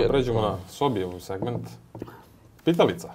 pređemo na Sobijevu segment. Pitalica.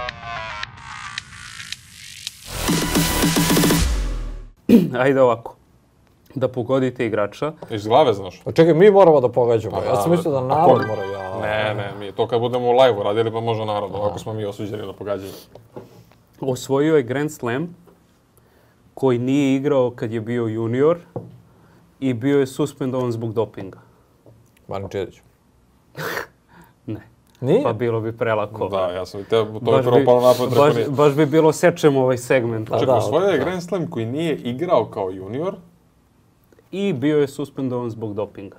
Ajde ovako. Da pogodite igrača. Iz glave znaš? A čekaj, mi moramo da pogađamo. Ja sam mislio da narod mora. Ne, mi to kad budemo u live-u radili pa može narod. Ovako smo mi osuđeni na pogađanje. Osvojio je Grand Slam koji nije igrao kad je bio junior i bio je suspendovan zbog dopinga. Marin Čilić. Ne. Nije? Pa bilo bi prelako. Da, ja sam i to je prvo palo napad. Baš bi bilo sečemo ovaj segment. Čekaj, osvojio je Grand Slam koji nije igrao kao junior. I bio je suspendovan zbog dopinga.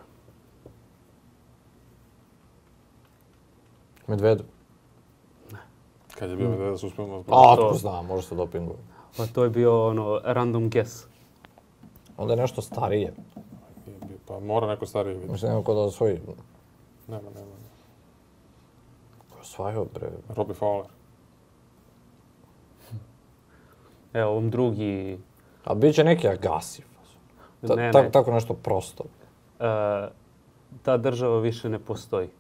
Medvedev. Kad je bio Medvedev suspendovan zbog dopinga? To znam, može se dopinguje. Pa to je bio random guess. Onda je nešto starije. Pa mora neko stariji vidjeti. Mislim, nema ko da osvoji. Nema. Ko je osvajao, bre? Robbie Fowler. Evo, ovom drugi... A bit će neki Agassi. Tako nešto prosto. Ta država više ne postoji.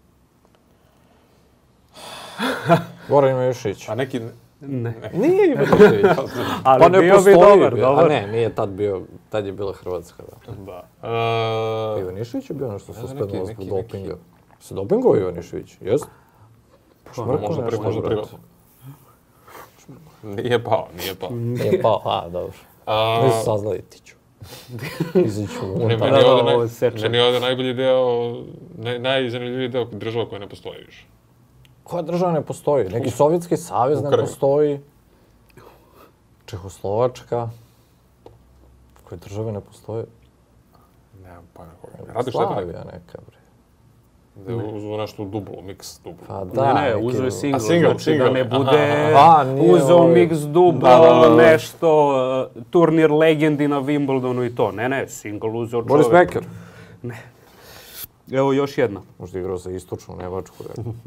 Goran Ivanišević. A neki... Ne. Nije Ivanišević. Ali pa bio bi dobar. A ne, nije tad bio, tad je bila Hrvatska. Da. Ivanišević je bio nešto suspendovan zbog dopinga. Se dopingovao Ivanišević, jest? Možda privatno. Nije pao. Nije pao, dobro. Nisu saznali, tiću. Iziću unutar. Meni je ovdje najbolji deo, najzanimljiviji deo država koja ne postoji više. Koja država ne postoji? Neki Sovjetski savez ne postoji. Čehoslovačka. Koje države ne postoje? Nemam pojma koga. Radi Štefan? Slavija neka, bre. Da je uzeo nešto dublo, mix dublo. Pa da. Ne, uzeo je single, znači da ne bude uzeo mix dublo, nešto, turnir legendi na Wimbledonu i to. Ne, single uzeo čovjek. Boris Becker? Ne. Evo još jedna. Možda igrao sa istočnu Nemačku.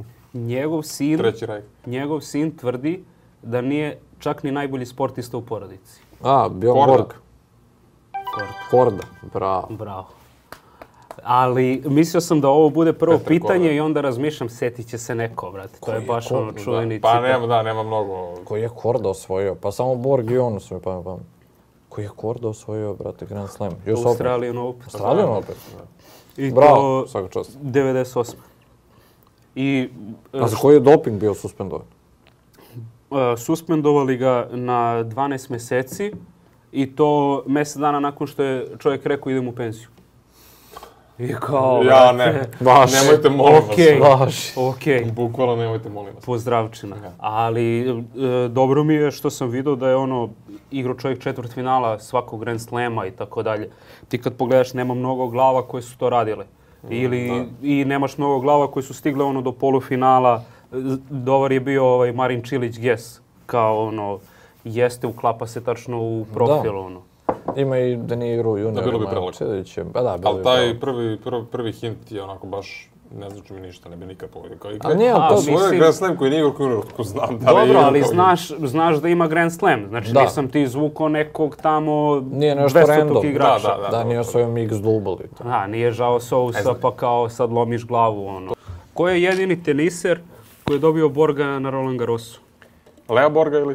Njegov sin tvrdi da nije čak ni najbolji sportista u porodici. Bjorn Borg. Korda. Bravo. Ali mislio sam da ovo bude prvo pitanje i onda razmišljam, setit će se neko, brate. To je baš ono čuveni citat. Pa nema mnogo. Koji je Korda osvojio? Pa samo Borg i on su mi pametno. Koji je Korda osvojio, brate, Grand Slam? Australian Open. Australian Open? Bravo, svaka čast. 98. A za koji je doping bio suspendovan? Suspendovali ga na 12 mjeseci i to mjesec dana nakon što je čovjek rekao idem u penziju. I kao, ja ne, nemojte molim vas. Okej. Bukvalno nemojte molim vas. Pozdravčina. Ali dobro mi je što sam vidio da je igrao čovjek četvrtfinala svakog Grand Slema i tako dalje. Ti kad pogledaš nema mnogo glava koje su to radile. I nemaš mnogo glava koje su stigle do polufinala. Dobar je bio Marin Čilić Ges. Kao jeste, uklapa se tačno u profil. Ima i da nije igrao junior. Da, bilo bi prelako. Ali taj prvi hint je onako baš, ne znači mi ništa, ne bi nikad pogodio. To svoje Grand Slam koji nije igrao kao junior, ko znam da li je dobro, ali znaš da ima Grand Slam. Znači nisam ti izvukao nekog tamo 200 igrača. Da, nije osvojio mix double. Nije žao Sousa pa kao sad lomiš glavu. Ko je jedini teniser koji je dobio Borga na Roland Garrosu? Lea Borga ili?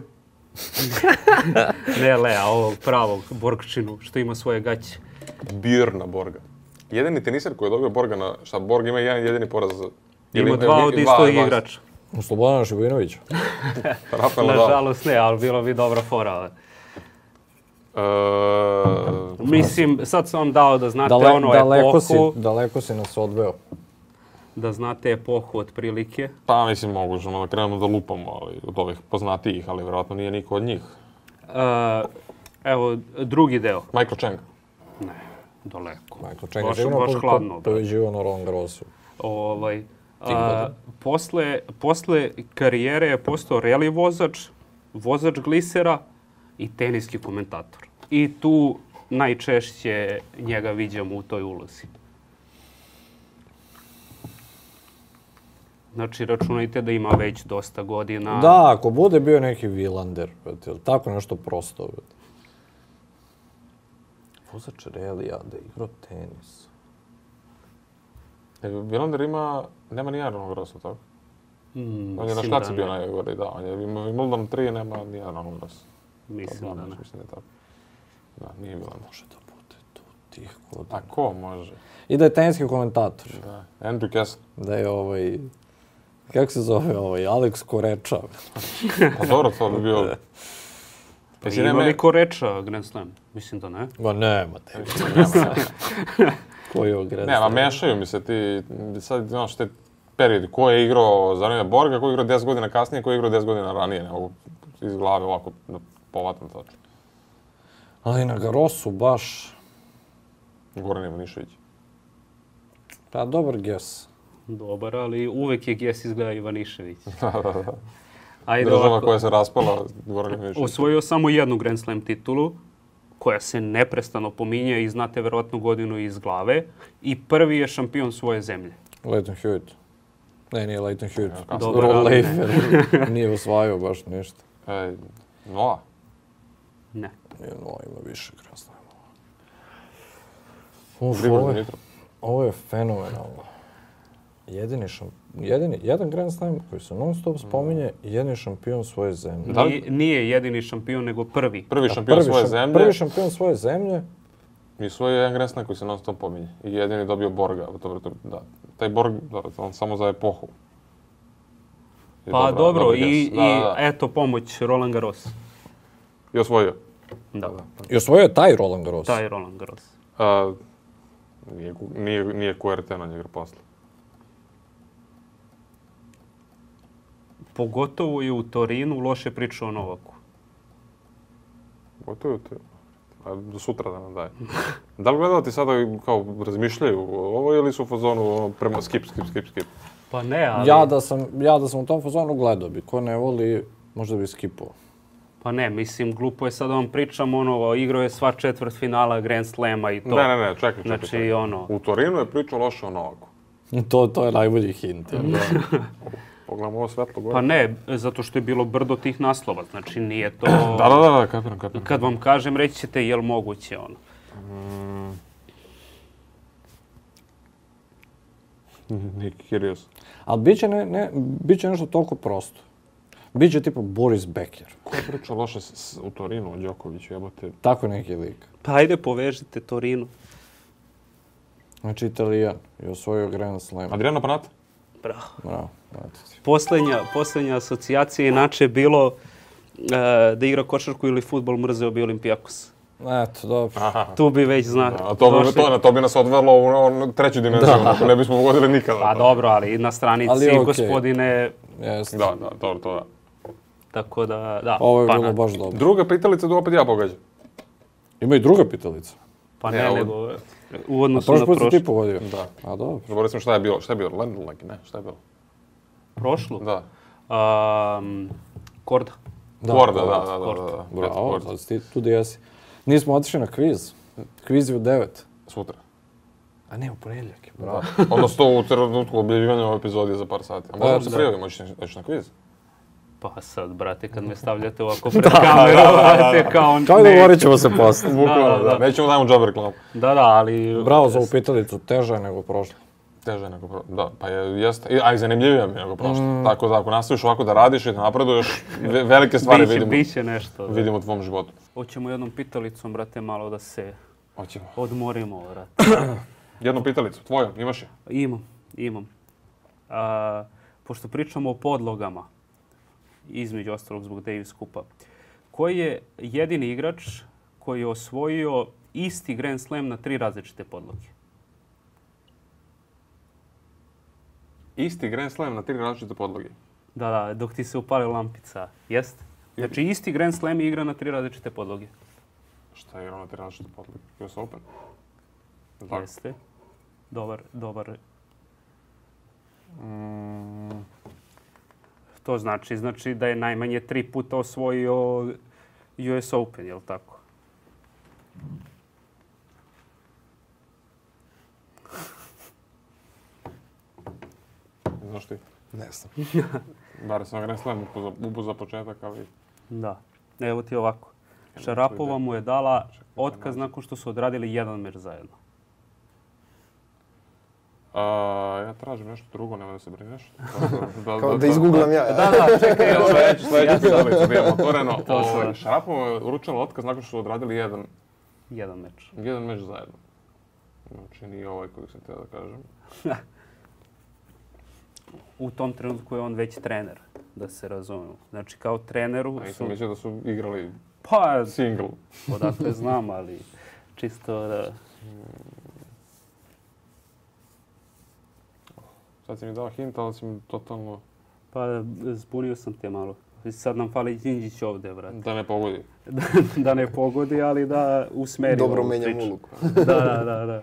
Ne Lea, ovog pravog Borgčinu, što ima svoje gaće. Björna Borga. Jedini teniser koji je dobio Borga na... Šta, Borg ima jedan jedini poraz? Ima dva od istog igrača. Slobodana Živinovića. Nažalost ne, ali bilo bi dobra fora. Mislim, sad sam vam dao da znate epohu. Daleko si nas odveo. Da znate epohu otprilike. Pa mislim moguće, da krenemo da lupamo, ali od ovih poznatijih, ali vjerojatno nije niko od njih. Evo, drugi deo. Michael Chang. Ne, daleko. Michael Chang je živno poveđivo na Roland Garrosu. Posle karijere je postao rally vozač glisera i teniski komentator. I tu najčešće njega viđamo u toj ulozi. Znači, računajte da ima već dosta godina. Da, ako bude bio neki Vilander, tako nešto prosto. Vozač relija da igrao tenis. Villander nema ni jedan Roland Garros, tako? On je na štaci bio najgori, da. On je Wimbledon 3, nema ni jedan Roland Garros. Mislim da ne. Mislim da je tako. Da, nije Villander. Može da bude tu tih godina. A ko može? I da je teniski komentator. Da, Andrew Kessel. Da je kako se zove Alex Koreča. Pa dobro, to bi bio... Pa ima li Koreča Grand Slam? Mislim da ne. Ma nema te. Koji je Grand Slam? Nema, mešaju mi se ti, sad znaš te periodi. Ko je igrao za vreme Borga, ko je igrao 10 godina kasnije, ko je igrao 10 godina ranije. Ne mogu iz glave ovako da povatam tačno. Ali na Garrosu baš... Goran Ivanišević. Pa dobar guess. Dobar, ali uvek je guess izgleda Ivanišević. Ajde, država koja se raspala, Goran Ivanišević. Osvojio samo jednu Grand Slam titulu, koja se neprestano pominje i znate verovatnu godinu iz glave. I prvi je šampion svoje zemlje. Lleyton Hewitt. Ne, nije Lleyton Hewitt. Dobar, Rod ali Laver. Nije osvajao baš ništa. Noa? Ne. Noa ima više Grand Slamova. Ovo je fenomenalno. Jedan Grand Slam koji se non stop spominje i jedini šampion svoje zemlje. Nije jedini šampion, nego prvi. Prvi šampion svoje zemlje. Prvi šampion svoje zemlje. I svoj jedan Grand Slam koji se non stop pominje. I jedini dobio Borga. Da. Taj Borg, on samo za epohu. Pa dobro, i eto pomoć Roland Garros. I osvojio. Da. I osvojio je taj Roland Garros. Taj Roland Garros. Nije QRT na njega posle. Pogotovo je u Torinu loše pričao o Novaku. Gotovo je do sutra da nam daje. Da li gledalci sada kao razmišljaju ovo ili su u fazonu prema skip? Pa ne, ali... Ja da sam u tom fazonu gledao bi. Ko ne voli, možda bi skipao. Pa ne, mislim, glupo je sad da vam pričam igrao je sva četvrtfinala Grand Slema i to. Ne, čekaj. Znači, U Torinu je pričao loše o Novaku. To je najbolji hint. Pogledamo ovo svetlo gore. Pa ne, zato što je bilo brdo tih naslova, znači nije to... Da, kapiram. Kad vam kažem, reći ćete je li moguće ono. Neki Kyrgios. Ali biće nešto toliko prosto. Biće tipa Boris Becker. Ko je pričao loše u Torinu o Đokoviću, jebote? Tako neki lik. Pa ajde povežite Torinu. Znači Italijan je osvojio Grand Slam. Adriano Panata? Bravo. Posljednja asocijacija inače je bilo da igra košarku ili fudbal, mrzeo bi Olimpijakos. Eto, dobro. Tu bi već znali. To bi nas odvrlo u treću dimenziju, ako ne bismo pogodili nikada. Pa dobro, ali na stranici gospodine... Da, dobro, to da. Tako da, ovo je bilo baš dobro. Druga pitalica da opet ja pogađam. Ima i druga pitalica. Pa ne, nego u odnosu na prošlu. Prošli put si ti pogodio? Da. A dobro. Zaboravio sam šta je bilo. Šta je bilo? Lendl, ne? Šta je bilo? Prošlu? Da. Korda. Korda. Bravo, sad ti tu gdje jesi. Nismo otišli na kviz. Kviz je u 9. Sutra. A ne, u ponedjeljak je, bravo. Odnosno u trenutku objavljivanja ove epizode za par sati. A možemo se prijaviti, hoćeš na kviz? Pa sad, brate, kad me stavljate ovako pred kameru, brate, kao... Kao govorit ćemo se posle. Da. Nećemo dajemo džabe reklamu. Da, ali... Bravo za ovu pitalicu, teža je nego prošla. Teže nego prošlo, da, pa jeste. A i zanimljivije mi nego prošlo. Tako da ako nastaviš ovako da radiš i da napreduješ, velike stvari vidimo. Biće nešto. Vidimo u tvom životu. Hoćemo jednom pitalicom, brate, malo da se Hoćemo. Odmorimo, brate. Jednu pitalicu, tvoju, imaš je? Imam. Pošto pričamo o podlogama, između ostalog zbog Davis Cupa, koji je jedini igrač koji je osvojio isti Grand Slam na 3 različite podloge? Isti Grand Slam na 3 različite podloge? Da, dok ti se upali lampica. Jeste? Znači, isti Grand Slam igra na 3 različite podloge. Šta je igrao na 3 različite podloge? US Open? Jeste. Dobar. To znači da je najmanje 3 puta osvojio US Open, je li tako? Znaš ti? Ne znam. Bar sam Grand Slam upo za početak, ali... Da. Evo ti ovako. Šarapova mu je dala otkaz nakon što su odradili jedan meč zajedno. Ja tražim nešto drugo, nema da se brineš. Kao da izgooglam ja. Da, čekaj. Sledeću tablicu da imamo otvoreno. Šarapovo je uručilo otkaz nakon što su odradili Jedan meč. jedan meč zajedno. Znači, nije ovaj koji sam htio da kažem. U tom trenutku je on već trener, da se razumiju. Znači, kao treneru A nisam mislio da su igrali Pa, single. odakle znam, ali čisto da... Sad si mi dao hint, ali si mi totalno... Pa, zbunio sam te malo. Sad nam fali Đinđić ovde, brate. Da ne pogodi. Da ne pogodi, ali da usmeri Dobro ovu menjam priču. ulogu. Da.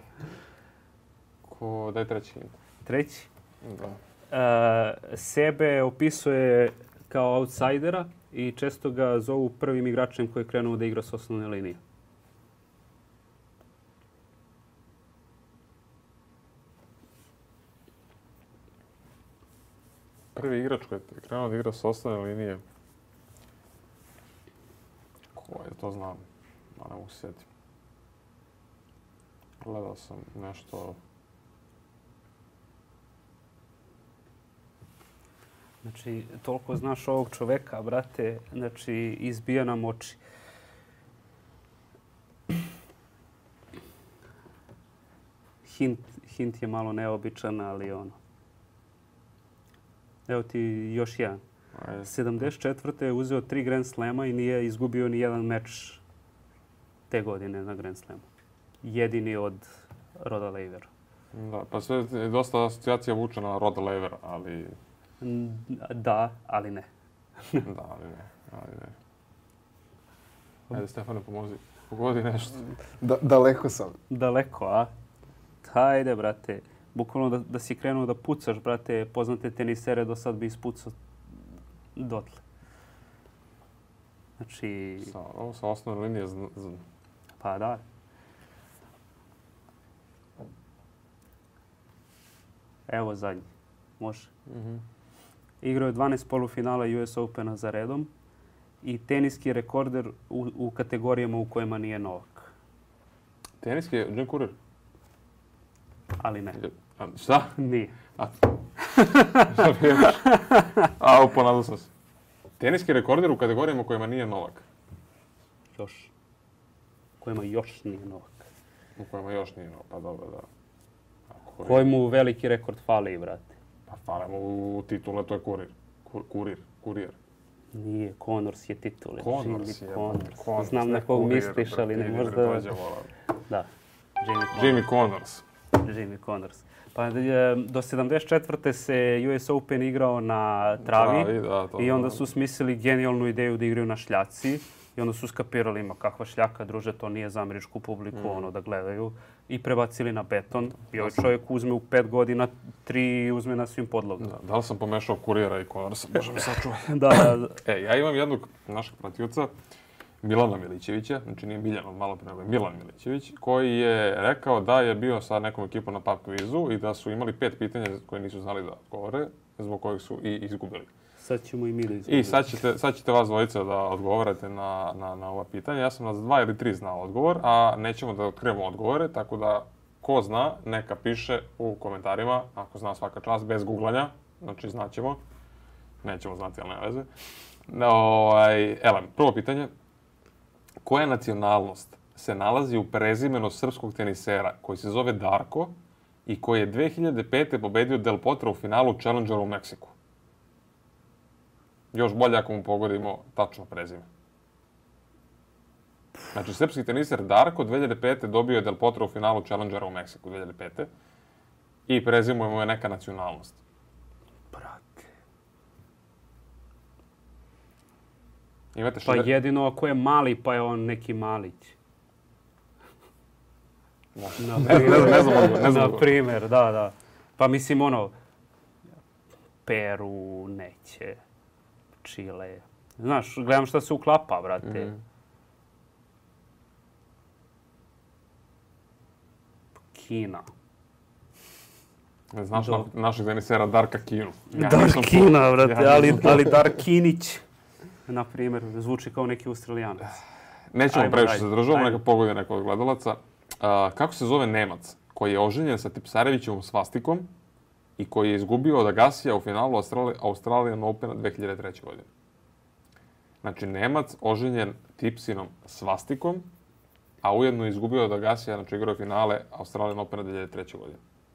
Daj treći hint. Treći. Da. Sebe opisuje kao outsidera i često ga zovu prvim igračem koji je krenuo da igra s osnovne linije. Prvi igrač koji je krenuo da igra s osnovne linije. Ko je, to znam. Ma ne mogu se sjetiti. Gledao sam nešto... Znači, toliko znaš ovog čoveka, brate, znači, izbija nam oči. Hint je malo neobičan, ali ono. Evo ti još jedan. Ajde. 74. je uzeo 3 Grand Slema i nije izgubio ni jedan meč te godine na Grand Slamu. Jedini od Roda Lavera. Da, pa sve je dosta asocijacija vuče na Rod Laver, ali... Da, ali ne. Da, ali ne. Ajde, Stefane, pomozi. Pogodi nešto. Daleko sam. Daleko, a? Hajde, brate. Bukvalno da si krenuo da pucaš, brate, poznate tenisere do sad bi ispucao dotle. Znači... Ovo sa osnovne linije... Pa da. Evo zadnji. Može. Igrao je 12 polufinala US Opena za redom i teniski rekorder u kategorijama u kojima nije Novak. Teniski je Jim Courier. Ali ne. Šta? Nije. Ponadao sam se. Teniski rekorder u kategorijama u kojima nije Novak. Još. Kojima još nije Novak. U kojima još nije Novak, pa dobro, da. Kojemu veliki rekord fali, brate. Pa fale mu u titule, to je Kurier. Nije, Connors je titule. Connors. Znam na kog misliš, ali ne možda... Da. Jimmy Connors. Jimmy Connors. Pa do 74. se US Open igrao na travi i onda su smislili genijalnu ideju da igraju na šljaci. I onda su skapirali, ima kakva šljaka, druže, to nije za američku publiku, ono da gledaju. I prebacili na beton. I ovaj čovjek uzme u 5 godina 3 i uzme na svim podlogama. Da li sam pomešao Kuriera i Connorsa? Bože mi sačuvaj. Da. Ja imam jednog našeg pratioca, Milana Milićevića, znači nije Miljan, malo prije nego Milan Milićević, koji je rekao da je bio sa nekom ekipom na pub kvizu i da su imali 5 pitanja koje nisu znali da odgovore, zbog kojih su i izgubili. Sad ćemo i mi da izgubili. I sad ćete vas dvojica da odgovarate na ova pitanja. Ja sam na 2 ili 3 znao odgovor, a nećemo da otkrivamo odgovore, tako da ko zna, neka piše u komentarima, ako zna svaka čast, bez googlanja, znači znaćemo. Nećemo znati, ali nema veze. Prvo pitanje. Koja nacionalnost se nalazi u prezimenu srpskog tenisera koji se zove Darko i koji je 2005. pobedio Del Potro u finalu Challengera u Meksiku? Još bolje ako mu pogodimo tačno prezime. Znači, srpski teniser Darko 2005. dobio je Del Potro u finalu Challengera u Meksiku 2005. I prezime mu je neka nacionalnost. Brate. Imate Pa jedino ako je mali, pa je on neki Malić. Ne znam. Na primjer, da. Pa mislim ono, Peru, neće, Čile. Znaš, gledam šta se uklapa, brate. Kina. Znaš našeg tenisera Darka Kinu. Darkina, brate, ali Darkinić, na primjer, zvuči kao neki Australijanac. Nećemo previše se zadržavamo, neka pogodi neko od gledalaca. Kako se zove Nemac koji je oženjen sa Tipsarevićevom svastikom i koji je izgubio od Agassija u finalu Australian Opena 2003. godine. Znači, Nemac oženjen Tipsinom svastikom, a ujedno je izgubio od Agassija, znači igrao finale Australian Opena 2003. godine.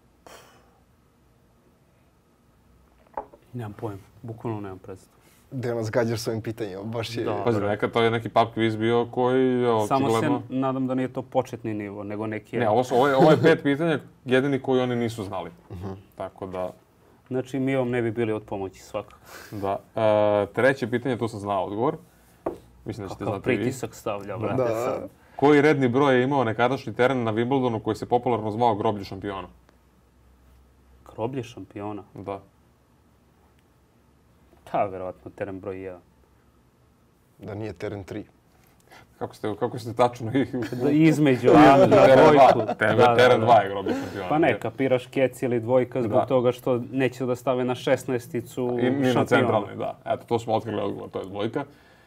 Nemam pojma, bukvalno nemam predstavu. Gde nas gađaš s ovim pitanjima, baš je... Da. Pazi, nekad to je neki pub quiz bio koji je Samo očigledno... se nadam da nije to početni nivo, nego neki... Ne, ovo je 5 pitanja jedini koji oni nisu znali. Tako da... Znači, mi vam ne bi bili od pomoći svakako. Da. Treće pitanje, tu sam znao odgovor. Mislim da ćete Kakav znati i vi. pritisak stavlja, brate, Da. sad. Koji redni broj je imao nekadašnji teren na Wimbledonu koji se popularno zvao groblje šampiona? Groblje šampiona. Da. Da, verovatno, teren broj 1. Da nije teren 3. Kako ste tačno ih... Između, na dvojku. Teren 2 je groblje šampiona. Pa ne, kapiraš kec ili dvojka zbog Da. toga što neće da stave na 16-icu I na šampiona. centralni, da. Eto, to smo otkrili odgovor, to je dvojka.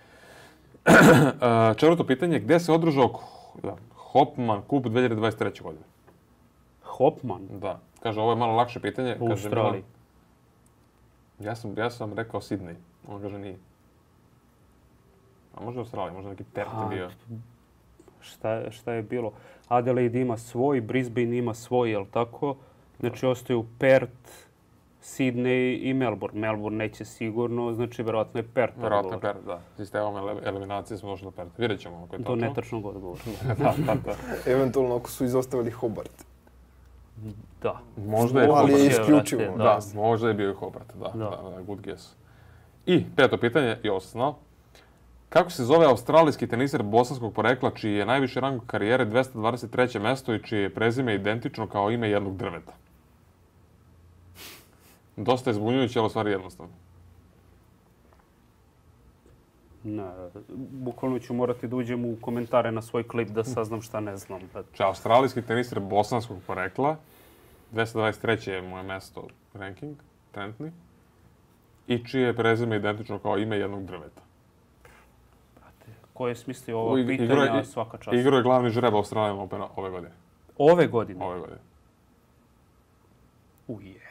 Četvrto pitanje, gde se održao Hopman Cup 2023. godine? Hopman? Da. Kaže, ovo je malo lakše pitanje. U Kaže, Australiji. Ja sam rekao Sydney. On kaže nije. A možda Australija, možda neki Perth je bio. Šta je bilo? Adelaide ima svoj, Brisbane ima svoj, jel tako? Znači, ostaju Perth, Sydney i Melbourne. Melbourne neće sigurno, znači, verovatno je Perth Verovatno je odgovor. Perth, da. Sistemom eliminacije smo došli do Perth. Vidjet ćemo ako je Do tačno. netačnog odgovora. Da. Eventualno ako su izostavili Hobart. Da. Možda je Ali je Hobart. isključivo. Vrate, Da, možda je bio i Hobart, da, good guess. I peto pitanje, i ovo sam znao. Kako se zove australijski teniser bosanskog porekla čiji je najviši rang karijere 223. mesto i čije je prezime identično kao ime jednog drveta? Dosta je zbunjujuće, ali u stvari jednostavno. Ne, bukvalno ću morati da uđem u komentare na svoj klip da saznam šta ne znam. Znači, australijski teniser bosanskog porekla, 223. je moje mesto ranking, trenutni, i čije je prezime identično kao ime jednog drveta. Ko je smislio ova pitanja, svaka čast. Igrao je glavni žreb Australian Opena ove godine. Ove godine? Ove godine. Uje.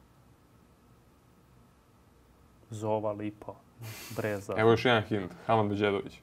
Zova, Lipa, Breza. Evo još jedan hint. Haman Beđedović.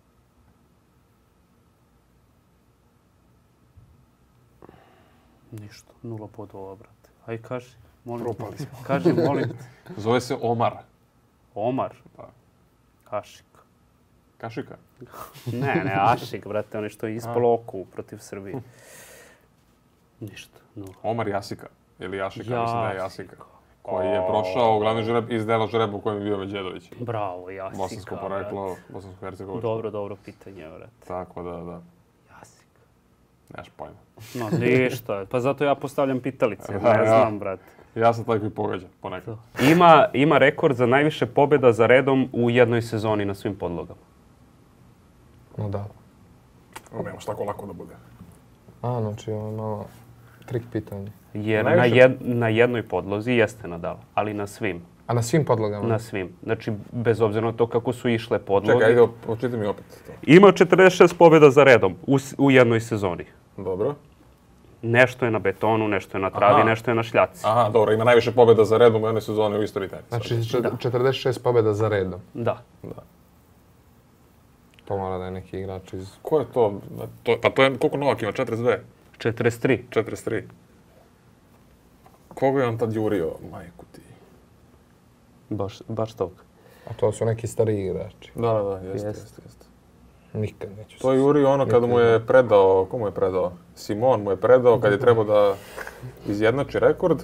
Ništa, 0 bodova, brate. Aj, kaži, molim te. Propali smo. Kaži, molim te. Zove se Omar. Omar? Da. Ašik. Kašika? Ne, Ašik, brate, onaj što je ispalo oku protiv Srbije. Ništa, 0. Omar Jasika. Ili Jašika, mislim da je Jasika. Jasika. Koji je prošao glavni žreb iz dela žreba u kojem je bio Beđedović. Bravo, Jasika, Bosansko poreklo, bosansko-hercegovičko. Dobro pitanje, brate. Tako da. Jasika. Nemaš pojma. No, ništa. Pa zato ja postavljam pitalice, Da, ne ja. znam, brate. Ja sam taj koji pogađa, ponekad. Ima rekord za najviše pobjeda za redom u jednoj sezoni na svim podlogama. No da. Nemaš tako lako da bude. Znači ovo je malo trik pitanje. Jer Najviše- na jednoj podlozi jeste Nadal, ali na svim. A na svim podlogama? Na svim. Znači, bez obzira na to kako su išle podloge. Čekaj, ajde, očitaj mi opet to. Ima 46 pobjeda za redom u jednoj sezoni. Dobro. Nešto je na betonu, nešto je na travi, Aha. nešto je na šljaci. Aha, dobro, ima najviše pobjeda za redom u jednoj sezoni u istoriji tenisa. Znači 46 pobjeda za redom. Da. To mora da je neki igrač iz... Ko je to? Pa to je, koliko Novak ima? 42? 43. 43. Koga je on tad jurio, majku ti? Baš toga. A to su neki stariji igrači. Da, jeste. Nikad neću To je jurio ono kada mu je predao, ko mu je predao? Simon mu je predao kad je trebao da izjednači rekord.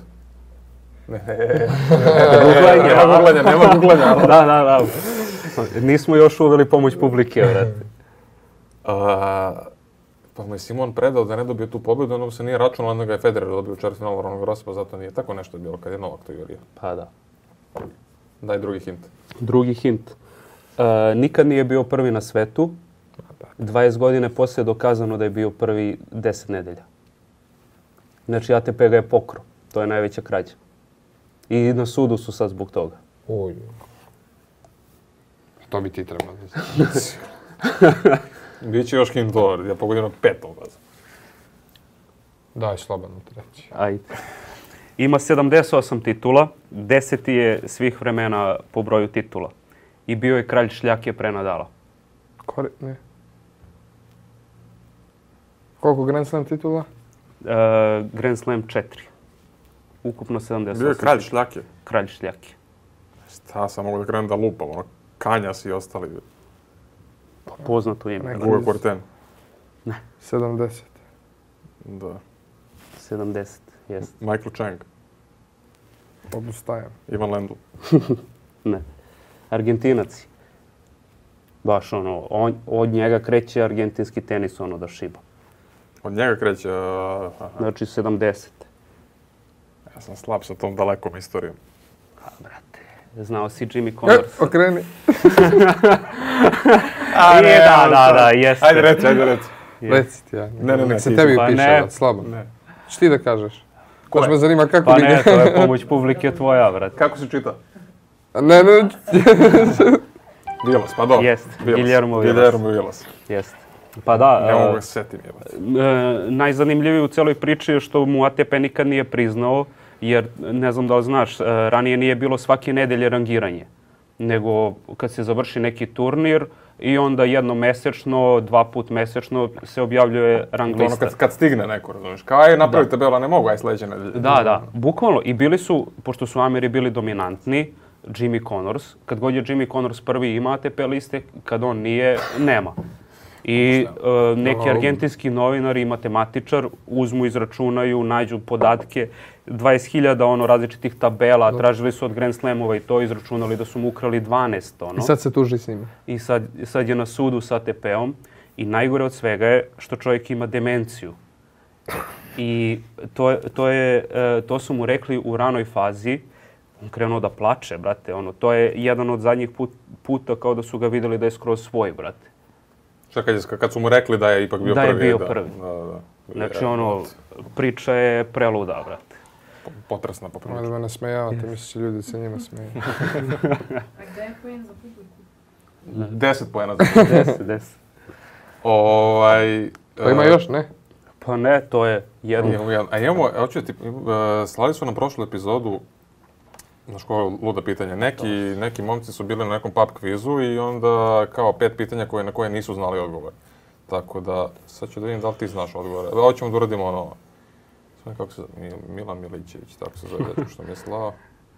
Nema googlanja. Da. Nismo još uveli pomoć publike, vrati. Pa mu je Simon predao da ne dobije tu pobjedu, onda mu se nije računalo, onda ga je Federer dobio u četvrtfinalu Roland Garrosa, pa zato nije. Tako nešto je bilo kad je Novak to jurio. Pa da. Daj drugi hint. Drugi hint. Nikad nije bio prvi na svetu. 20 godine poslije je dokazano da je bio prvi 10 nedelja. Znači ATP ga je pokro. To je najveća krađa. I na sudu su sad zbog toga. Oj. To bi ti trebalo. Biće još hint dolar, ja pogodim na 5 obraza. Daj, slobodno treći. Ajde. Ima 78 titula, 10. je svih vremena po broju titula. I bio je kralj šljake pre Nadala. Ne. Koliko Grand Slam titula? Grand Slam 4. Ukupno 78. Bio je kralj šljake. Kralj šljake. Šta sam mogu da krenem da lupam, ono, Kanjas i ostali. Poznato ime. Guga Korten. 70. Da. 70, jest. Michael Chang. Odustajem. Ivan Lendl. Ne. Argentinac. Baš ono, od njega kreće argentinski tenis ono da šiba. Od njega kreće... Znači 70. Ja sam slab sa tom dalekom istorijom. Brate, znao si Jimmy Connors. Okreni. Da, jeste. Ajde reci. Reci ti ja. Ne, Se ti. tebi Pa piše, ne. brat, slabo. Ne. Što ti da kažeš? Baš me zanima kako Pa bi... ne, to je pomoć publike tvoja, brate. Kako se čita? Ne. Vilas, pa dobro. Jest, Vilas. Guillermo Vilas. Guillermo Vilas. Jest. Pa da, Ne mogu ga se setim, jebate. najzanimljivije u celoj priči je što mu ATP nikad nije priznao, jer ne znam da li znaš, ranije nije bilo svake nedelje rangiranje, nego kad se završi neki turnir i onda jednom mesečno, 2 put mesečno se objavljuje rang Ono lista. kad stigne neko, razumiješ, kao aj napravi tabela, ne mogu, aj sledeće nedelje. Da, bukvalno. I bili su, pošto su Ameri bili dominantni, Jimmy Connors, kad god je Jimmy Connors prvi ima ATP liste, kad on nije, nema. I neki argentinski novinari i matematičar uzmu, izračunaju, nađu podatke, 20.000 različitih tabela, tražili su od Grand Slamova i to, izračunali da su mu ukrali 12. I sad se tuži s njima. I sad je na sudu sa ATP-om i najgore od svega je što čovjek ima demenciju. I to su mu rekli u ranoj fazi. On krenuo da plače, brate. To je jedan od zadnjih puta kao da su ga vidjeli da je skroz svoj, brate. Šta kad su mu rekli da je ipak bio prvi? Da je bio prvi. Da. Znači, priča je preluda, brate. Potresna Možda poprilično. me nasmejavate, misliš ljudi se njima smeju. A gde je poen za publiku? 10 poena. 10. Pa ima još, ne? Pa ne, to je jedno. A imamo, slali su nam prošlu epizodu, znaš koje luda pitanja, neki momci su bili na nekom pub kvizu i onda kao 5 pitanja na koje nisu znali odgovor. Tako da, sad ću da vidim da li ti znaš odgovore. Ovo ćemo da uradimo ono, kako se zove, Milan Milićević, tako se zove, dečko što mi je slao.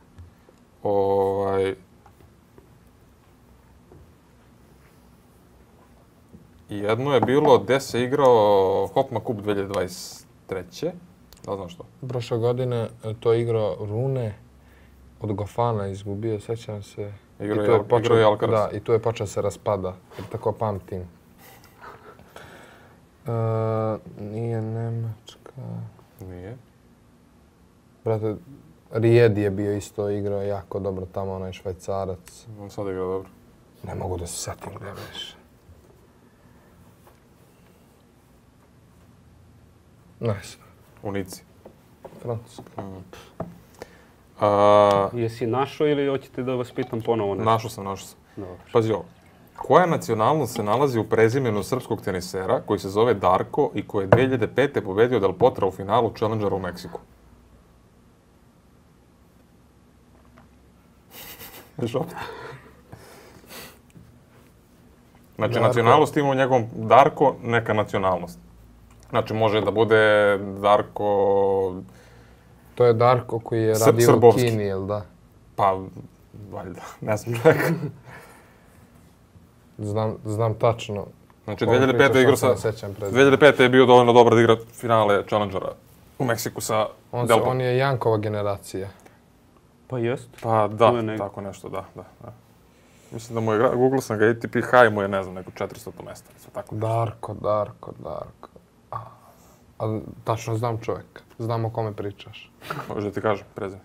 Jedno je bilo gde se igrao Hopman Cup 2023. Da li znaš to? Prošle godine to je igrao Rune od Gofana, izgubio, sećam se. Igrao je Alcaraz. Da, i tu je počeo se raspada, jer tako pamtim. Nije Nemačka. Nije. Brate, Rijed je bio isto, igrao jako dobro tamo, onaj Švajcarac. On sad igra dobro. Ne mogu da se setim gdje više. Nice. U Nici. Francuska. Jesi našao ili hoćete da vas pitam ponovo nešto? Našao sam. Dobro. Pazi ovo. Koja nacionalnost se nalazi u prezimenu srpskog tenisera koji se zove Darko i koji je 2005. pobedio Del Potra u finalu Challengera u Meksiku? Viš opet? Znači, nacionalnost ima u njegovom Darko, neka nacionalnost. Znači, može da bude Darko... To je Darko koji je radio Srbovski. u Kini, jel da? Pa, valjda, ne znam čovjeka. Znam tačno. Znači, 2005. igrao sa... Ne sećam prezime. 2005. je bio dovoljno dobar da igra finale Challengera u Meksiku sa Del Potro. On je Jankova generacija. Pa jest. Pa da, Tu je tako nešto, da. Mislim da mu je, googlao sam ga, ATP High mu je, ne znam, neko 400 mjesto. Tako. Darko. A tačno znam čovjeka. Znam o kome pričaš. Može da ti kažem, prezime.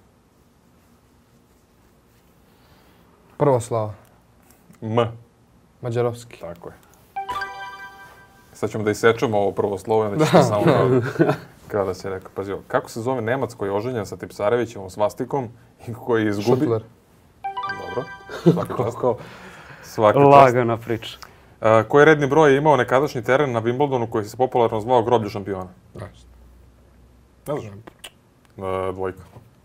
Prvoslava. M. Mađarovski. Tako je. Sad ćemo da isečemo ovo prvo slovo i onda ćete samo kao da se rekao. Pazi ovo, kako se zove Nemac koji je oženjen sa Tipsarevićevom svastikom i koji izgubi... Šutler. Dobro, svaka čast. Svaka čast. Lagana priča. Koji redni broj je imao nekadašnji teren na Wimbledonu koji se popularno zvao groblje šampiona? Ne znaš? Dvojka.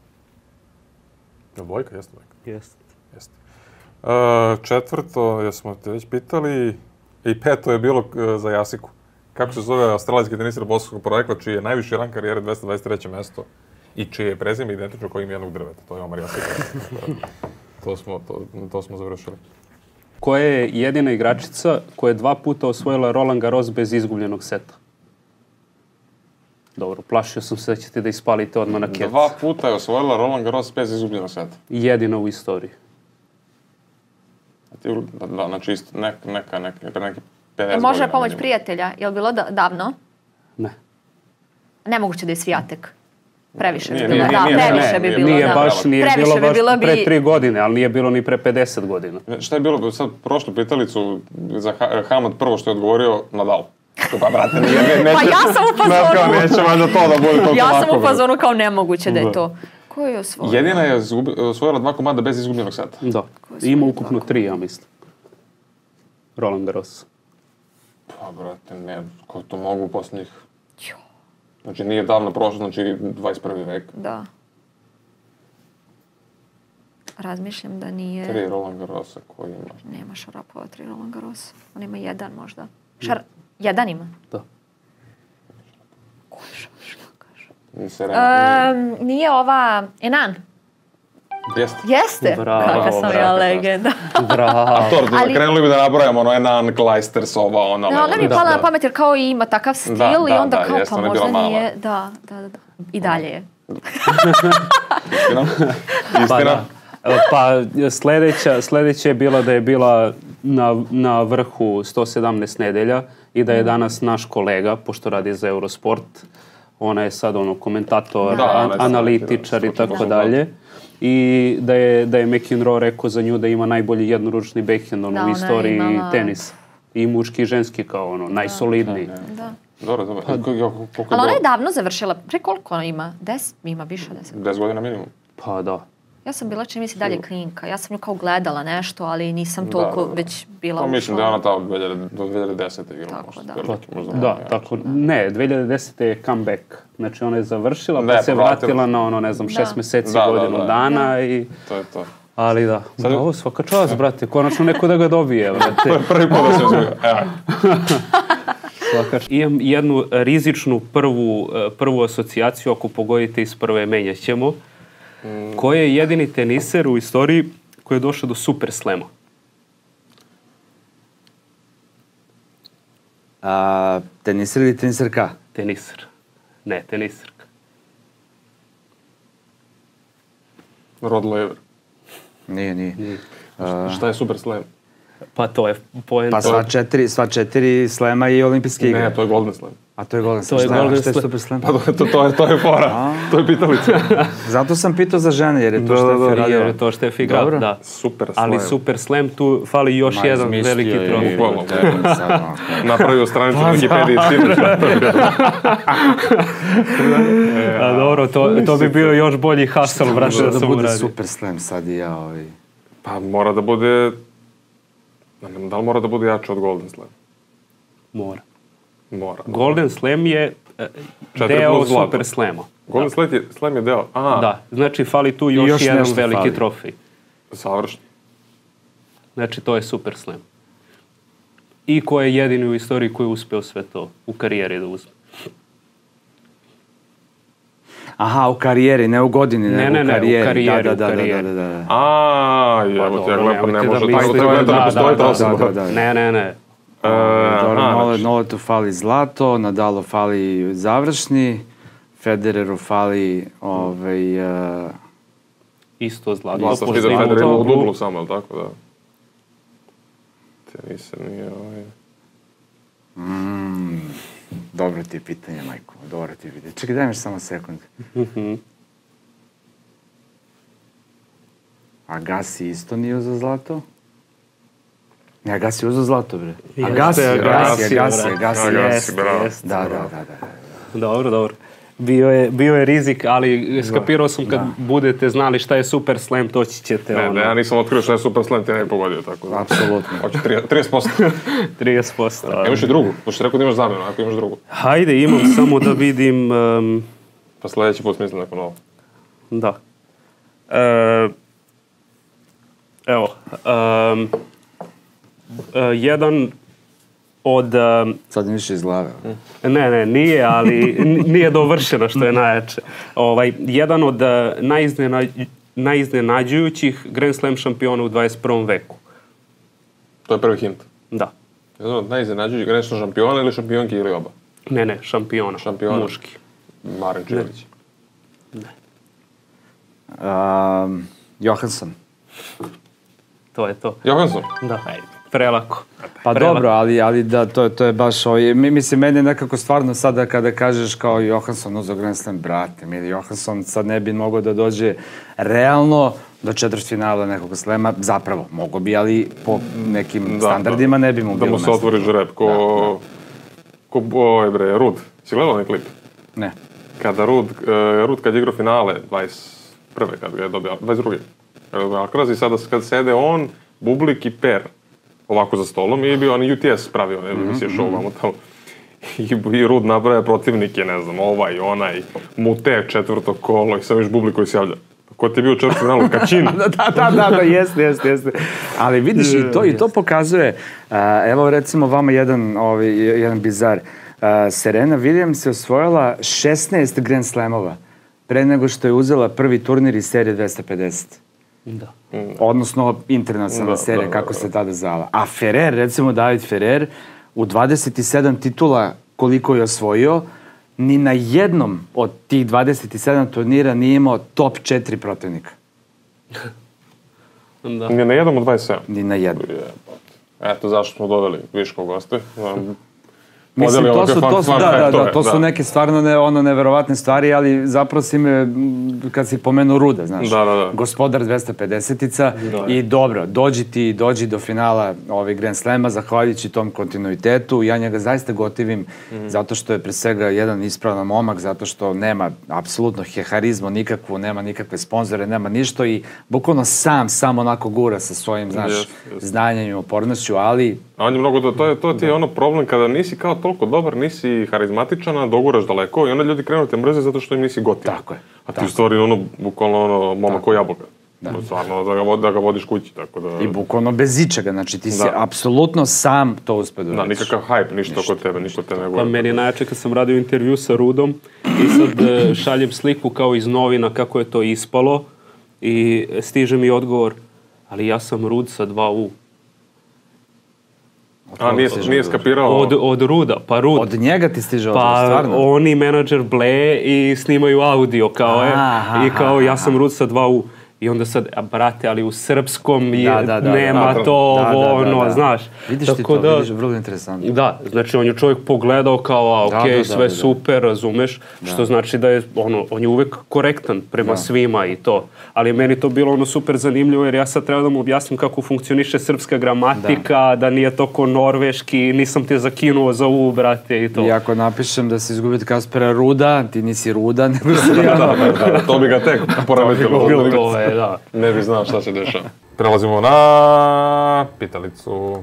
Jel dvojka? Jeste dvojka. Jest. Jeste. Četvrto, jesmo te već pitali, i peto je bilo za Jasiku. Kako se zove australijski teniser bosanskog porekla, čiji je najviši rang karijere 223. mesto i čije je prezime identično kao ime jednog drveta. To je Omar Jasika. To smo završili. Koja je jedina igračica koja je 2 puta osvojila Roland Garros bez izgubljenog seta? Dobro, plašio sam se da ćete da ispalite odmah na kec. 2 puta je osvojila Roland Garros bez izgubljenog seta. Jedina u istoriji. Da, znači isto, pre neki 50 godina. Može pomoć prijatelja. Je li bilo davno? Ne. Nemoguće da je Svijatek. Previše bi Nije, bilo. nije, Da, nije, previše bi bilo. Nije da. baš, nije Previše bilo bi baš bilo pre bi- 3 godine, ali nije bilo ni pre 50 godina. Šta je bilo sad prošlu pitalicu za Hamad prvo što je odgovorio Nadal? Pa brate, neće... Pa ja sam u fazonu. Kao neće valjda to da bude toliko Ja lako. sam u fazonu kao nemoguće da je to. Ko je osvojio? Jedina je osvojila 2 komada bez izgubljenog seta. Da. Ima ukupno 3, ja mislim. Roland Garros. Pa brate, ne, ko to mogu posljednjih... Jo. Znači nije davno prošlo, znači 21. vek. Da. Razmišljam da nije... 3 Roland Garrosa koji ima. Nema Šarapova 3 Roland Garros. On ima 1 možda. Jedan ima? Da. Ko je šta kaže? Nije Nije ova... Enan? Jeste. Jeste? Bravo, Kakva sam ja bravo. legenda. Bravo. Ali- Krenuli bi da nabrajamo ono Enan, Kleisters, ova, ona... Ne, ona mi je pala na pamet jer kao i ima takav stil i onda kao jeste, pa ona je bila možda mala. nije... Da. I dalje je. Istina? Pa, Istina? da. Pa sljedeća je bila da je bila na vrhu 117 nedelja i da je danas naš kolega, pošto radi za Eurosport, ona je sad komentator, Da, ona je sad analitičar i neki tako slučaj. dalje. I da je McEnroe rekao za nju da ima najbolji jednoručni backhand Da, u ona je istoriji imala- tenisa. I muški i ženski kao najsolidniji. Da. Dobro. Koliko Ali ona je davno završila. Pre koliko ona ima? 10? Ima više od 10. 10 godina minimum. Pa da. Ja sam bila čini mi se dalje klinka. Ja sam nju kao gledala nešto, ali nisam toliko Da. već bila Pa u mislim da je ona školi. tamo do 2010. igrala. Tako, možda, da. veliki, možda Da, malo, tako. Ne, 2010. je comeback. Znači ona je završila, Ne, pa se povratila. vratila na 6 mjeseci, Da, godinu da. dana i... To je to. Ali da, Sad- bravo, svaka čast, brate, konačno neko da ga dobije, brate. Prvi put da se uzmio. Evo. Svaka čast. Imam jednu rizičnu prvu asocijaciju, ako pogodite iz prve, menjat ćemo. Ko je jedini teniser u istoriji koji je došao do Super Slema? Teniser ili teniserka? Teniser. Ne, teniserka. Rod Laver. Nije. Šta je Super Slam? Pa to je poenta. Pa sva četiri slema i olimpijske igre. Ne, to je Golden Slam. A to je Golden To je Slam. Golden Šta je Slam. Super Slam? Pa to je fora. To je pitalica. Zato sam pitao za žene, jer je to Da, što da, je da, radio. Jer je to što je Figrad, Dobro. da. Super Slam. Ali Super Slam, tu fali još jedan veliki trofej. Bukvalno. trofej. Napravio stranicu na Wikipediji s tim. A dobro, to bi bio još bolji hustle, brate, da Da sam bude uradio. Super Slam sad i ja. Pa mora da bude... Da li mora da bude jače od Golden Slam? Mora. Mora. Golden Slam je 4 deo plus zlato. Super Slama. Golden Slam je deo... Aha, Da, znači fali tu još još jedan nešto veliki fali. trofej. savršeno. Znači to je Super Slam. I ko je jedini u istoriji koji je uspeo sve to u karijeri da uzme. Aha, u karijeri, ne u godini, Ne, nego ne, u ne, u karijeri. karijeri, u Da. karijeri. Evo ti, dobro, ja gledam, ne nemojte može da tako, mislite- to ne postoji ta osoba. da. Ne. Dobro, Noletu fali zlato, Nadalu fali završni, Federeru fali Isto zlato. Ja sam vidio postignuto. Federer u dublu samo, jel tako da? Teniser nije Dobro ti je pitanje, majko. Dobro ti je pitanje. Čekaj, daj mi samo sekund. Agassi isto nije uzeo zlato? Ne, Agassi je uzeo zlato, bre. Agassi, Agassi, bravo. Da. Dobro. Bio je rizik, ali skapirao sam kad budete znali šta je Super Slam, toći ćete Ne, ja nisam otkrio što je Super Slam, ti ne bi pogodio, tako da. Apsolutno. Hoće 30%. 30%. Imaš i drugu, pošto rekao da imaš zamjenu, ako imaš drugu. Hajde, imam samo da vidim... Pa sljedeći put smislim neko novo. Da. Evo, jedan od... Sad mi više iz glave. Ne, nije, ali nije dovršeno što je najjače. Jedan od najiznenađujućih Grand Slam šampiona u 21. veku. To je prvi hint. Da. Jedan od najiznenađujućih Grand Slam šampiona ili šampionki ili oba? Ne, šampiona. Šampiona. Muški. Marin Čilić. Johansson. To je to. Johansson? Da, prelako. Pa dobro, ali da, to je baš mislim, meni je nekako stvarno sada kada kažeš kao Johansson uzeo Grand Slam, brate, mili Johansson sad ne bi mogao da dođe realno do četvrtfinala nekog slema, zapravo, mogo bi, ali po nekim standardima ne bi mu bilo da mu se otvori žreb, ko Rud. Si gledao onaj klip? Ne. Kada Rud kad je igrao finale, 21. kad ga je dobio, 22. Alcaraz i sada kad sede on, Bublik i Per ovako za stolom i bio on UTS pravio, emisije show vamo tamo. I Rud nabraja protivnike, ne znam, ovaj, onaj, Mute, četvrto kolo i sad viš Bublik koji se javlja. Ko ti je bio u četvrtfinalu? Kačin. Da, jeste. Ali vidiš, i to pokazuje, evo recimo vama jedan bizar. Serena Williams je osvojila 16 Grand Slamova pre nego što je uzela prvi turnir iz serije 250. Da. Odnosno internacionalna serija, kako se tada zvala. A Ferrer, recimo David Ferrer, u 27 titula koliko je osvojio, ni na jednom od tih 27 turnira nije imao top 4 protivnika. Da. Ni na jednom od 27? Ni na jednom. Eto zašto smo doveli Viškog goste. Mislim, to su neke stvarno neverovatne stvari, ali zapravo si me, kad si pomenuo Ruda, znaš, gospodar 250-ica i dobro, dođi do finala Grand Slema, zahvaljujući tom kontinuitetu. Ja njega zaista gotivim, zato što je pre svega jedan ispravan momak, zato što nema apsolutno harizmu nikakvu, nema nikakve sponzore, nema ništa i bukvalno sam onako gura sa svojim, znaš, znanjem i upornošću, ali... A on je mnogo, to ti je ono problem kada nisi kao toliko dobar, nisi harizmatičan, doguraš daleko i onda ljudi krenu te mrze zato što im nisi gotiv. Tako je. A ti u stvari bukvalno momak ko jabuka. Stvarno da ga vodiš kući, tako da... I bukvalno bez ičega, znači ti si apsolutno sam to uspio da uradiš. Da, nikakav hype, ništa oko tebe, ništa te ne govori. Pa meni je najjače kad sam radio intervju sa Rudom i sad šaljem sliku kao iz novina kako je to ispalo i stiže mi odgovor, ali ja sam Rud sa 2 U. A, nije skapirao... Od Ruda, pa Rud. Od njega ti stiže odgovor, stvarno? Pa oni menadžer bleje i snimaju audio kao i kao ja sam Rud sa 2 U. I onda sad, brate, ali u srpskom nema to, znaš. Vidiš ti to, vidiš, vrlo interesantno. Da, znači on je čovjek pogledao kao, ok, sve super, razumeš, što znači da je, on je uvek korektan prema svima i to. Ali meni to bilo super zanimljivo, jer ja sad treba da mu objasnim kako funkcioniše srpska gramatika, da nije to ko norveški, nisam te zakinuo za U, brate, i to. I ako napišem da si izgubio Kaspera Ruda, ti nisi Ruda, nego si to bi ga tek poremetilo. Da. Ne bi znao šta se dešava. Prelazimo na pitalicu.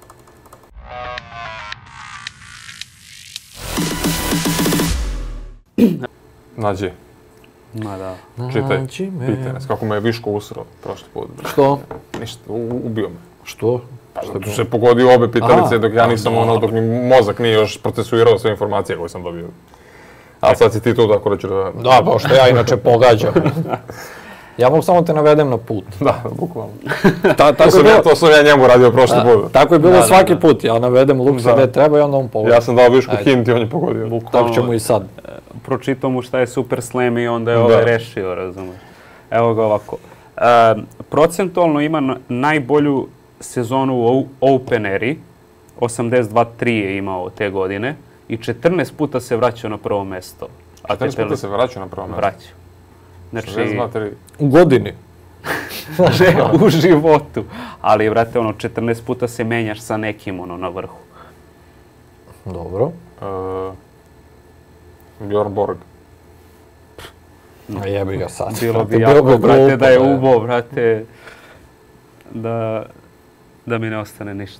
Nađi. Ma da. Čitaj. Pitaj nas kako me je Viško usrao prošli put. Što? Ništa, ubio me. Što? Zato se pogodio obe pitalice dok ja nisam dok mi mozak nije još procesuirao sve informacije koje sam dobio. A sad si ti tu tako reći da... Da, pa što ja inače pogađam. Ja mogu samo te navedem na put. Da, bukvalno. To sam ja njemu radio prošli put. Tako je bilo svaki put. Ja navedem Luksa gdje treba i onda on pogleda. Ja sam dao Višku hint i on je pogodio. Tako ćemo i sad. Pročitao mu šta je Super Slam i onda je rešio, razumiješ. Evo ga ovako. Procentualno ima najbolju sezonu u Open eri. 82-3 je imao te godine. I 14 puta se vraćao na prvo mesto. 14 puta se vraćao na prvo mesto? Vraćao. Znači, u godini. U životu. Ali, vrate, 14 puta se menjaš sa nekim, na vrhu. Dobro. Bjorn Borg. A jebi ga sad. Bilo bi jako, brate, da je ubo, brate, da mi ne ostane ništa.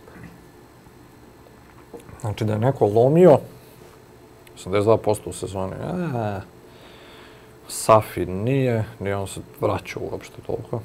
Znači da je neko lomio 82% u sezoni. Safi nije, ni on se vraća uopšte toliko.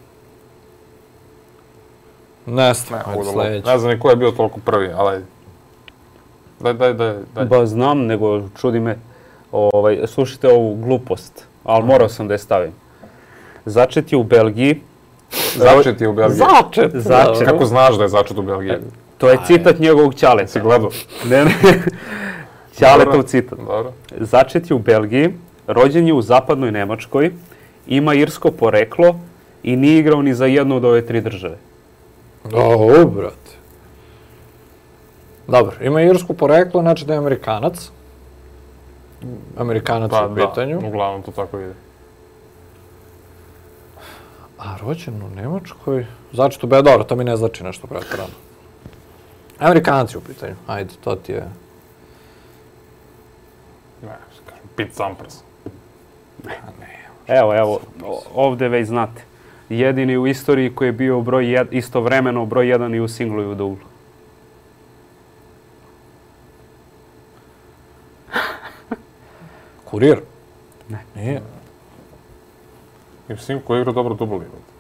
Nestor, ajde sledeći. Ne znam ni ko je bio toliko prvi, ali daj. Ba znam, nego čudi me. Slušajte ovu glupost, ali morao sam da je stavim. Začet je u Belgiji. Začet je u Belgiji. Začet. Kako znaš da je začet u Belgiji? To je citat njegovog ćaleta. Si gledao? Ne. Ćaletov citat. Dobro. Začet je u Belgiji, rođen je u zapadnoj Nemačkoj, ima irsko poreklo i nije igrao ni za jednu od ove 3 države. Brate. Dobro, ima irsko poreklo, znači da je Amerikanac. Amerikanac u pitanju. Da, uglavnom to tako ide. A rođen u Nemačkoj? Znači to dobro, to mi ne znači nešto pretarano. Amerikanac je u pitanju, ajde, to ti je... Ne, kažem, Pete Sampras. Evo, ovde već znate. Jedini u istoriji koji je bio istovremeno broj 1 i u singlu i u dublu. Kurir? Ne. Nije. I u singlu koji je igrao dobro dubl.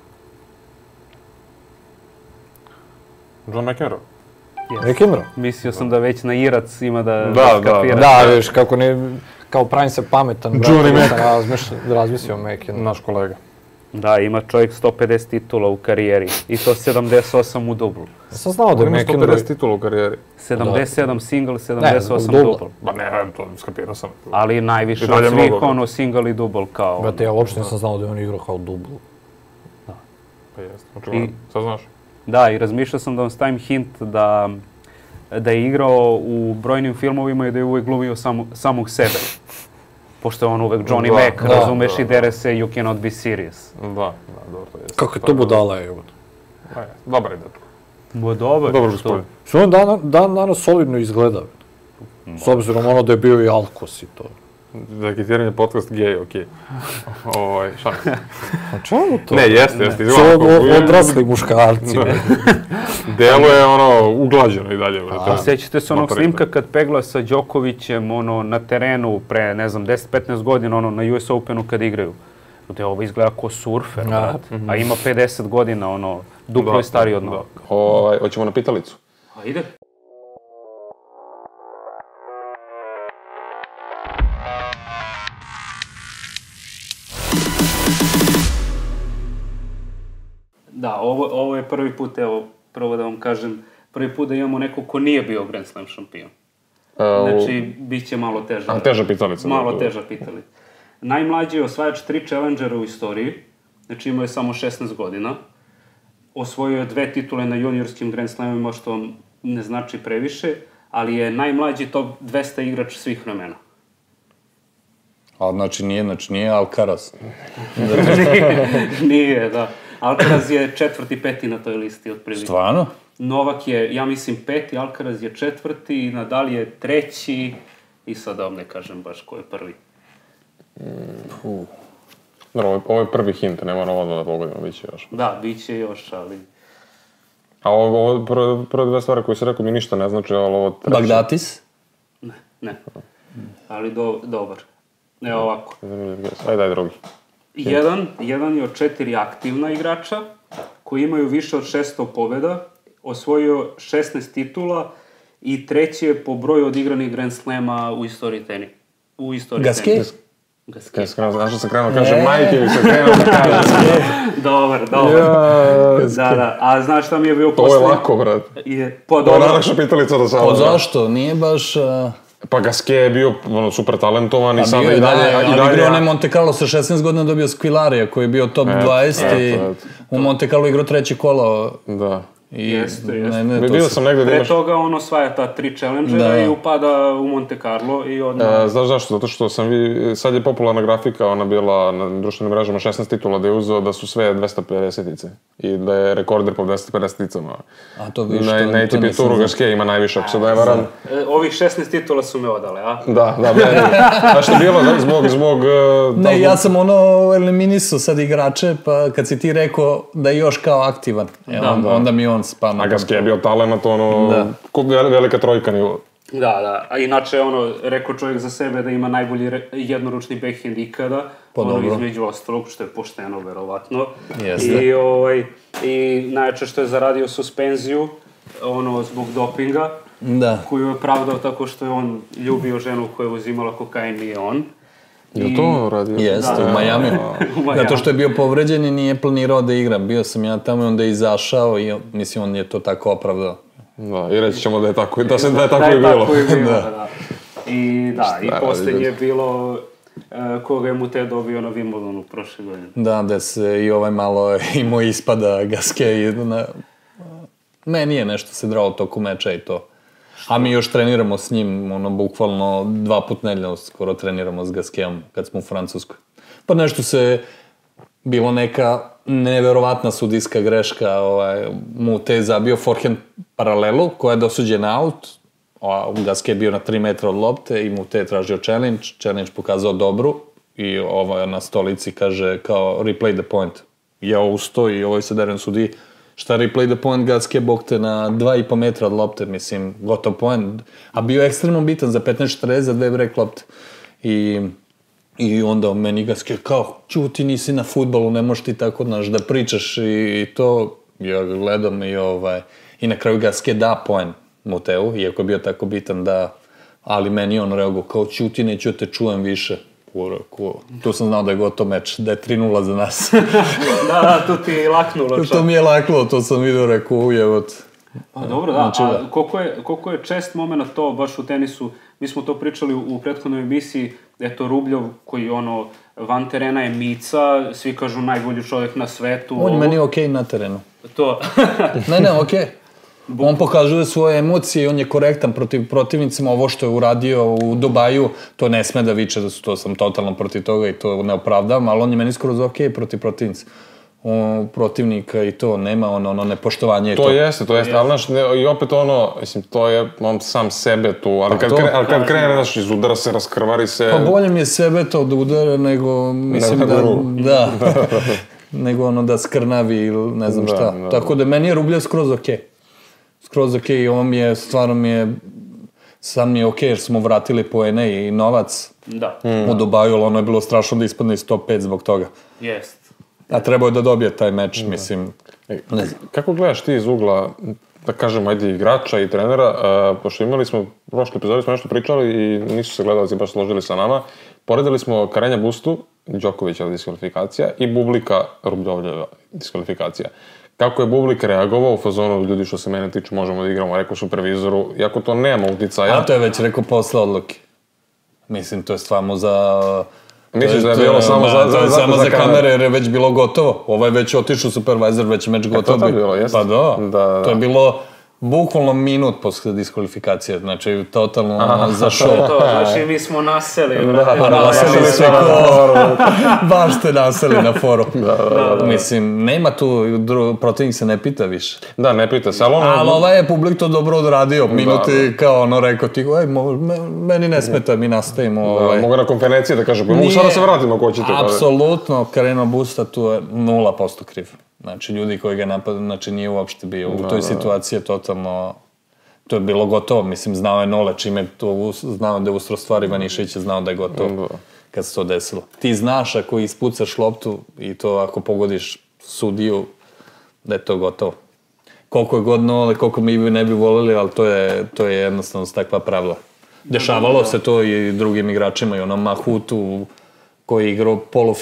John McEnroe. McEnroe? Mislio sam da već na Irac ima da skapira. Da, viš, kako ne... Kao pravim se pametan, razmislio McEnroe. Naš kolega. Da, ima čovjek 150 titula u karijeri i to 78 u dublu. Sam znao da je McEnroe... 150 titula u karijeri. 77 single, 78 dubl. Ba ne, to skapirao sam. Ali najviše od svih single i dubl kao... Brate, ja uopšte nisam znao da je on igrao kao dubl. Da. Pa jeste, očigledno. Sad znaš. Da, i razmišljao sam da vam stavim hint da je igrao u brojnim filmovima i da je uvek glumio samog sebe. Pošto je on uvek Johnny Mac, razumeš, i dere se You Cannot Be Serious. Da, dobro to jeste. Kako je to budala je? Dobar je dečko. Dobar. Dobar gospodin. Što on danas solidno izgleda. S obzirom ono da je bio i Alkos i to. Da je kitiranje podcast gej, okej. Šalim se. A čemu to? Ne, jeste. Odrasli muškarci. Delo je ono uglađeno i dalje. Sjećate se onog snimka kad pegla sa Đokovićem na terenu pre, ne znam, 10-15 godina na US Openu kad igraju. Da je ovo izgleda kao surfer, a ima 50 godina, duplo je stariji od nas. Hoćemo na pitalicu? Ajde. Da, ovo je prvi put, evo, prvo da vam kažem, prvi put da imamo neko ko nije bio Grand Slam šampion. Znači, bit će malo teža. A teža pitalica. Malo teža pitalica. Najmlađi je osvajač 3 challengera u istoriji, znači imao je samo 16 godina. Osvojio je 2 titule na juniorskim Grand Slamima, što ne znači previše, ali je najmlađi top 200 igrač svih vremena. Ali znači nije Alcaraz. Nije, da. Alcaraz je 4. 5. na toj listi otprilike. Stvarno? Novak je, ja mislim, 5. Alcaraz je 4. Nadal je 3. I sad vam ne kažem baš ko je prvi. Ovo je prvi hint, nema ovo da pogodimo, bit će još. Da, bit će još, ali... A ovo prve 2 stvari koje si rekao mi ništa ne znači, ali ovo treće... Bagdatis? Ne. Ali dobar. Evo ovako. Ajde, drugi. Jedan je od 4 aktivna igrača koji imaju više od 600 pobjeda, osvojio 16 titula i 3. je po broju odigranih Grand Slema u istoriji tenisa. Gasquet? Znaš što sam krenuo da kažem, majke mi se krenuo da kažem. Dobar. Da. A znaš šta mi je bio posljednji? To je lako, brat. To je naša pitalica da samo. Pa zašto? Nije baš... Pa Gasquet je bio super talentovan i sada i dalje... Ali igrao onaj Monte Carlo sa 16 godina dobio Squillaria koji je bio top 20 i u Monte Carlo igrao 3. kolo. Da. Jeste. Vidio sam negdje da imaš... Pre toga on osvaja ta 3 challengera i upada u Monte Carlo i odmah... Znaš zašto? Zato što sad je popularna grafika, ona bila na društvenim mrežama 16 titula da je uzeo da su sve 250-ice i da je rekorder po 250-icama. A to viš, na ATP Touru Gasquet ima najviše, ako se da je varam. Ovih 16 titula su me odale, a? Da. Znaš što je bilo zbog... Ne, ja sam eliminisao sad igrače, pa kad si ti rekao da je još kao aktivan, onda mi on spavno. A Gasquet je bio talent, velika trojka nivo. Da. A inače, rekao čovjek za sebe da ima najbolji jednoručni backhand ikada. Između ostalog, što je pošteno, verovatno. I najjače što je zaradio suspenziju, zbog dopinga. Da. Koju je pravdao tako što je on ljubio ženu koja je uzimala kokain, nije on. Je to on radio? Jeste, u Majamiju. Zato što je bio povređen i nije planirao da igra. Bio sam ja tamo i onda je izašao i mislim on je to tako opravdao. Da, i reći ćemo da je tako i bilo. Da. I posljednje je bilo koga je Mute dobio na Wimbledonu prošle godine. Da se i malo imao ispada Gasquet. Meni je nešto se drao toku meča i to. A mi još treniramo s njim, bukvalno 2 puta nedeljno skoro treniramo s Gasquetom kad smo u Francuskoj. Pa nešto se, bilo neka neverovatna sudijska greška, Mute je zabio forehand paralelu koja je dosuđena out, a Gasquet je bio na 3 metra od lopte i Mute je tražio challenge pokazao dobru i na stolici kaže kao replay the point. Ja ustao i se deren sudi. Šta replay the point, Gasquet bog te na 2,5 metra od lopte, mislim, gotov point. A bio je ekstremno bitan za 15-40, za 2 break lopte. I onda meni Gasquet kao, čuti, nisi na fudbalu, ne možeš ti tako, da pričaš i to. Ja ga gledam i na kraju Gasquet da point Muteu, iako je bio tako bitan da, ali meni on reagovao kao, čuti, neću te čujem više. Tu sam znao da je gotov meč, da je 3-0 za nas. Da, to ti je laknulo. To mi je laknulo, to sam vidio, rekao ujevot. Pa dobro, da, a koliko je čest moment to baš u tenisu, mi smo to pričali u prethodnoj emisiji, eto Rubljov koji van terena je mica, svi kažu najbolji čovjek na svetu. On je meni okej na terenu. To. Ne, okej. On pokazuje svoje emocije i on je korektan protiv protivnicima. Ovo što je uradio u Dubaju, to ne sme da viče, to sam totalno protiv toga i to ne opravdam, ali on je meni skoro okej protiv protivnika i to nema nepoštovanje i to. To jeste, ali znaš, i opet mislim, to je on sam sebe tu, ali kad krene, znaš, iz udara se, raskrvari se... Pa bolje mi je sebe to da udara nego, mislim da, nego da skrnavi ili ne znam šta. Tako da meni je Rubljev skroz okej. Skroz okej i ovo mi je, stvarno mi je, sam mi je okej jer smo vratili poene i novac u Dubaju, ali ono je bilo strašno da ispadne iz top 5 zbog toga. Jest. A trebao je da dobije taj meč, mislim. Kako gledaš ti iz ugla, da kažemo, igrača i trenera, pošto imali smo, prošli epizodi smo nešto pričali i nisu se gledalci baš složili sa nama, poredili smo Karenja Bustu, Đokovića diskvalifikacija i Bublika Rubljovljeva diskvalifikacija. Kako je Bublik reagovao u fazonu, ljudi što se mene tiče možemo da igramo, rekao supervizoru, iako to nema uticaja. A to je već rekao posle odluke. Mislim, to je stvarno za... Misliš da je bilo samo za kamere jer je već bilo gotovo. Ovo je već otišao supervisor, već je meč gotovo. To je bilo, jeste? Pa da. To je bilo bukvalno minut posle diskvalifikacije, znači totalno za show. Znači mi smo naseli. Naseli se baš ste naseli na forum. Mislim, nema tu, protivnik se ne pita više. Da, ne pita se, ali ovaj je publik to dobro odradio. Minuti kao rekao ti, meni ne smeta, mi nastavimo. Mogu na konferenciji da kažem, mogu sada se vratimo ako hoćete. Apsolutno, Kareno Busta tu je 0% kriv. Znači, ljudi koji ga napadaju, znači nije uopšte bio. U toj situaciji je totalno... To je bilo gotovo, mislim, znao je Nole, čime to znao da je ustro stvar Ivanišević je znao da je gotovo kad se to desilo. Ti znaš ako ispucaš loptu i to ako pogodiš sudiju, da je to gotovo. Koliko je god Nole, koliko mi ne bi volili, ali to je jednostavno takva pravila. Dešavalo se to i drugim igračima, i onom Mahutu koji je igrao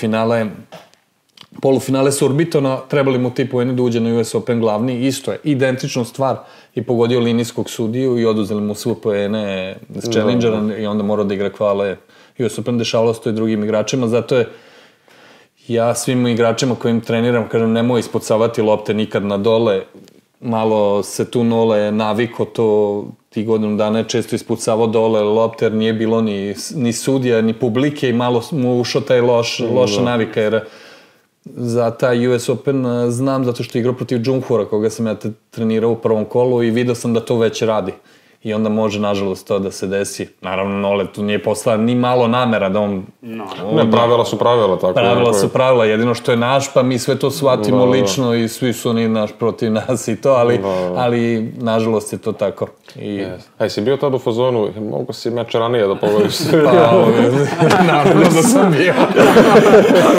Polufinale su Urbitona, trebali mu ti poeni da uđe na US Open glavni, isto je, identična stvar i pogodio linijskog sudiju i oduzeli mu sve poene s Challengera i onda morao da igra kvale US Open, dešavalo se to i drugim igračima, zato je ja svim igračima kojim treniram, kažem, nemoj ispucavati lopte nikad na dole, malo se tu Nole naviko to, ti godinu dana je često ispucavao dole lopte jer nije bilo ni sudija, ni publike i malo mu ušao taj loša navika jer za taj US Open znam zato što je igrao protiv Džumhura koga sam ja trenirao u prvom kolu i vidio sam da to već radi. i onda može, nažalost, to da se desi. Naravno, Nole tu nije poslala ni malo namera da on... Ne, pravila su pravila, tako. Pravila su pravila, jedino što je naš, pa mi sve to shvatimo lično i svi su oni naš protiv nas i to, ali nažalost je to tako. Aj, si bio tad u fazonu, mogu si meč ranije da pogodiš? Pa, naravno da sam bio.